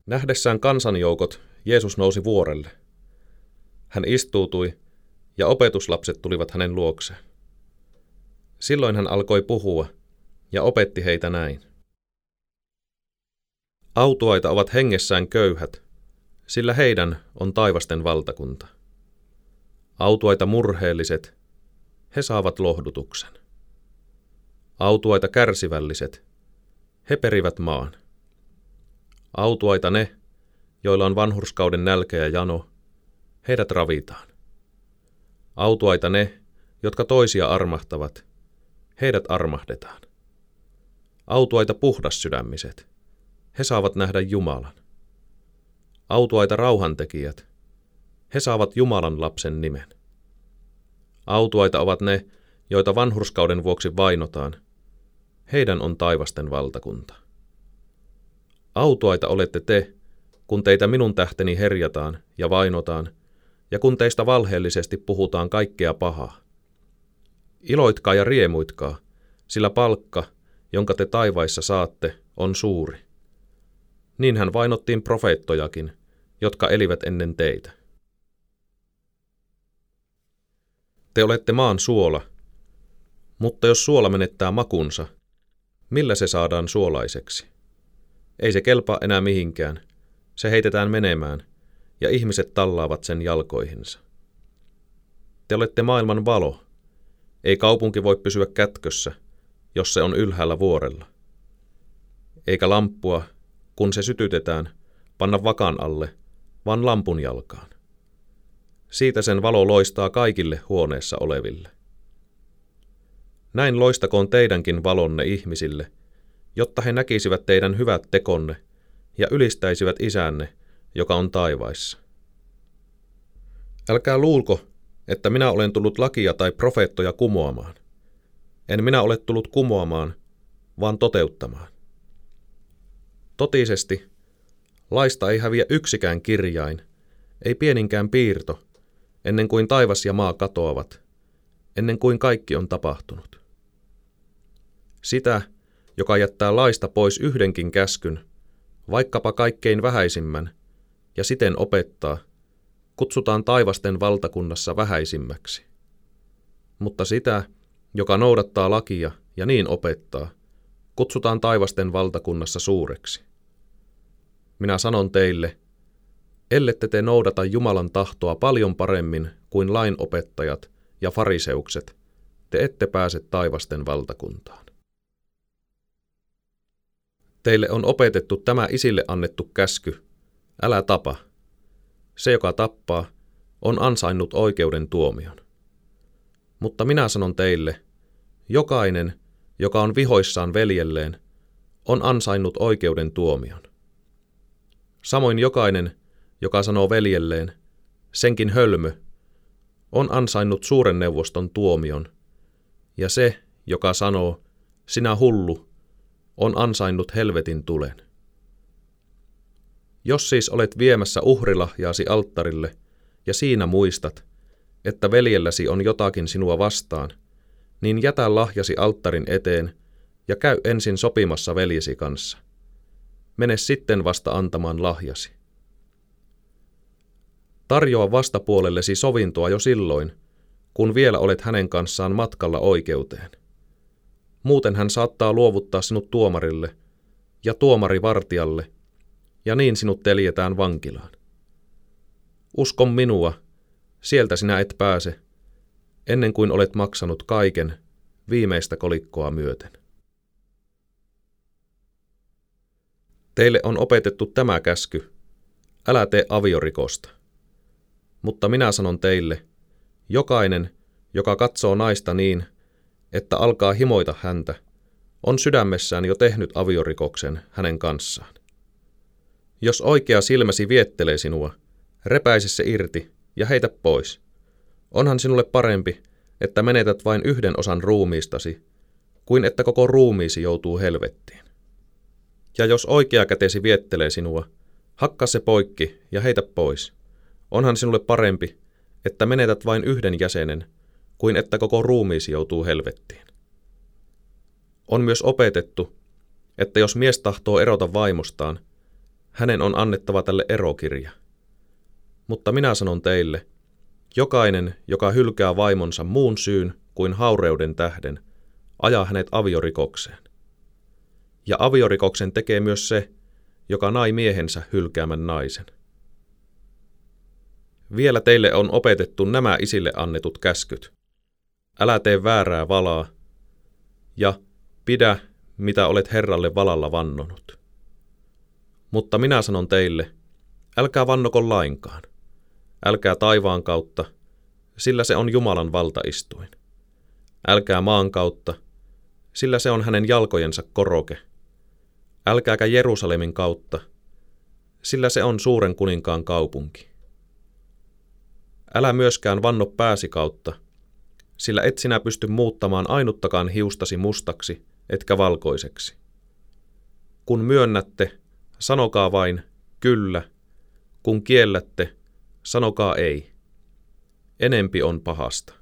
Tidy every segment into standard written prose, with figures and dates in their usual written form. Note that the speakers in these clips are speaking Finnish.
Nähdessään kansanjoukot, Jeesus nousi vuorelle. Hän istuutui, ja opetuslapset tulivat hänen luokseen. Silloin hän alkoi puhua, ja opetti heitä näin. Autuaita ovat hengessään köyhät, sillä heidän on taivasten valtakunta. Autuaita murheelliset, he saavat lohdutuksen. Autuaita kärsivälliset, he perivät maan. Autuaita ne, joilla on vanhurskauden nälkä ja jano, heidät ravitaan. Autuaita ne, jotka toisia armahtavat, heidät armahdetaan. Autuaita puhdassydämiset, he saavat nähdä Jumalan. Autuaita rauhantekijät, he saavat Jumalan lapsen nimen. Autuaita ovat ne, joita vanhurskauden vuoksi vainotaan, heidän on taivasten valtakunta. Autuaita olette te, kun teitä minun tähteni herjataan ja vainotaan, ja kun teistä valheellisesti puhutaan kaikkea pahaa. Iloitkaa ja riemuitkaa, sillä palkka, jonka te taivaissa saatte, on suuri. Niinhän vainottiin profeettojakin, jotka elivät ennen teitä. Te olette maan suola, mutta jos suola menettää makunsa, millä se saadaan suolaiseksi? Ei se kelpaa enää mihinkään, se heitetään menemään, ja ihmiset tallaavat sen jalkoihinsa. Te olette maailman valo. Ei kaupunki voi pysyä kätkössä, jos se on ylhäällä vuorella. Eikä lamppua, kun se sytytetään, panna vakan alle, vaan lampun jalkaan. Siitä sen valo loistaa kaikille huoneessa oleville. Näin loistakoon teidänkin valonne ihmisille, jotta he näkisivät teidän hyvät tekonne ja ylistäisivät Isänne, joka on taivaissa. Älkää luulko, että minä olen tullut lakia tai profeettoja kumoamaan. En minä ole tullut kumoamaan, vaan toteuttamaan. Totisesti, laista ei häviä yksikään kirjain, ei pieninkään piirto, ennen kuin taivas ja maa katoavat, ennen kuin kaikki on tapahtunut. Sitä, joka jättää laista pois yhdenkin käskyn, vaikkapa kaikkein vähäisimmän, ja siten opettaa, kutsutaan taivasten valtakunnassa vähäisimmäksi. Mutta sitä, joka noudattaa lakia ja niin opettaa, kutsutaan taivasten valtakunnassa suureksi. Minä sanon teille, ellette te noudata Jumalan tahtoa paljon paremmin kuin lainopettajat ja fariseukset, te ette pääse taivasten valtakuntaan. Teille on opetettu tämä isille annettu käsky, älä tapa. Se, joka tappaa, on ansainnut oikeuden tuomion. Mutta minä sanon teille, jokainen, joka on vihoissaan veljelleen, on ansainnut oikeuden tuomion. Samoin jokainen, joka sanoo veljelleen, senkin hölmö, on ansainnut suuren neuvoston tuomion, ja se, joka sanoo, sinä hullu, on ansainnut helvetin tulen. Jos siis olet viemässä uhrilahjaasi alttarille, ja siinä muistat, että veljelläsi on jotakin sinua vastaan, niin jätä lahjasi alttarin eteen ja käy ensin sopimassa veljesi kanssa. Mene sitten vasta antamaan lahjasi. Tarjoa vastapuolellesi sovintoa jo silloin, kun vielä olet hänen kanssaan matkalla oikeuteen. Muuten hän saattaa luovuttaa sinut tuomarille ja tuomari vartijalle, ja niin sinut teljetään vankilaan. Usko minua, sieltä sinä et pääse, ennen kuin olet maksanut kaiken viimeistä kolikkoa myöten. Teille on opetettu tämä käsky, älä tee aviorikosta. Mutta minä sanon teille, jokainen, joka katsoo naista niin, että alkaa himoita häntä, on sydämessään jo tehnyt aviorikoksen hänen kanssaan. Jos oikea silmäsi viettelee sinua, repäise se irti ja heitä pois. Onhan sinulle parempi, että menetät vain yhden osan ruumiistasi, kuin että koko ruumiisi joutuu helvettiin. Ja jos oikea kätesi viettelee sinua, hakkaa se poikki ja heitä pois. Onhan sinulle parempi, että menetät vain yhden jäsenen, kuin että koko ruumiisi joutuu helvettiin. On myös opetettu, että jos mies tahtoo erota vaimostaan, hänen on annettava tälle erokirja. Mutta minä sanon teille, jokainen, joka hylkää vaimonsa muun syyn kuin haureuden tähden, ajaa hänet aviorikokseen. Ja aviorikoksen tekee myös se, joka nai miehensä hylkäämän naisen. Vielä teille on opetettu nämä isille annetut käskyt. Älä tee väärää valaa, ja pidä, mitä olet Herralle valalla vannonut. Mutta minä sanon teille, älkää vannoko lainkaan. Älkää taivaan kautta, sillä se on Jumalan valtaistuin. Älkää maan kautta, sillä se on hänen jalkojensa koroke. Älkääkä Jerusalemin kautta, sillä se on suuren kuninkaan kaupunki. Älä myöskään vanno pääsi kautta, sillä et sinä pysty muuttamaan ainuttakaan hiustasi mustaksi, etkä valkoiseksi. Kun myönnätte, sanokaa vain kyllä, kun kiellätte, sanokaa ei. Enempi on pahasta.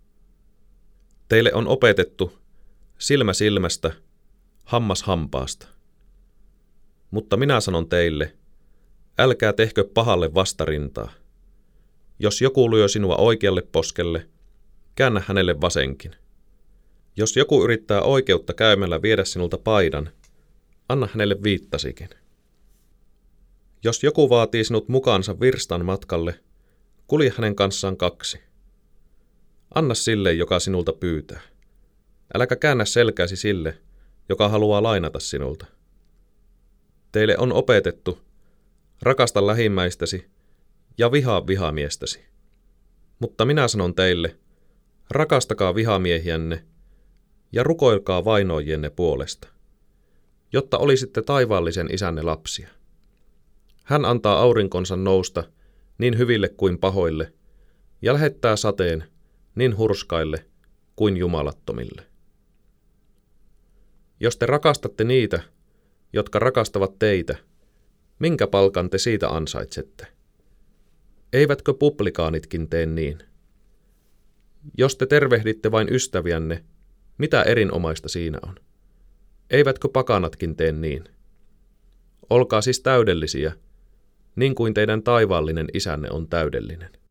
Teille on opetettu silmä silmästä, hammas hampaasta. Mutta minä sanon teille, älkää tehkö pahalle vastarintaa. Jos joku lyö sinua oikealle poskelle, käännä hänelle vasenkin. Jos joku yrittää oikeutta käymällä viedä sinulta paidan, anna hänelle viittasikin. Jos joku vaatii sinut mukaansa virstan matkalle, kulje hänen kanssaan 2. Anna sille, joka sinulta pyytää. Äläkä käännä selkääsi sille, joka haluaa lainata sinulta. Teille on opetettu, rakasta lähimmäistäsi ja vihaa vihamiestäsi. Mutta minä sanon teille, rakastakaa vihamiehiänne ja rukoilkaa vainoijienne puolesta, jotta olisitte taivaallisen isänne lapsia. Hän antaa aurinkonsa nousta niin hyville kuin pahoille ja lähettää sateen niin hurskaille kuin jumalattomille. Jos te rakastatte niitä, jotka rakastavat teitä, minkä palkan te siitä ansaitsette? Eivätkö publikaanitkin tee niin? Jos te tervehditte vain ystäviänne, mitä erinomaista siinä on? Eivätkö pakanatkin tee niin? Olkaa siis täydellisiä, niin kuin teidän taivaallinen isänne on täydellinen.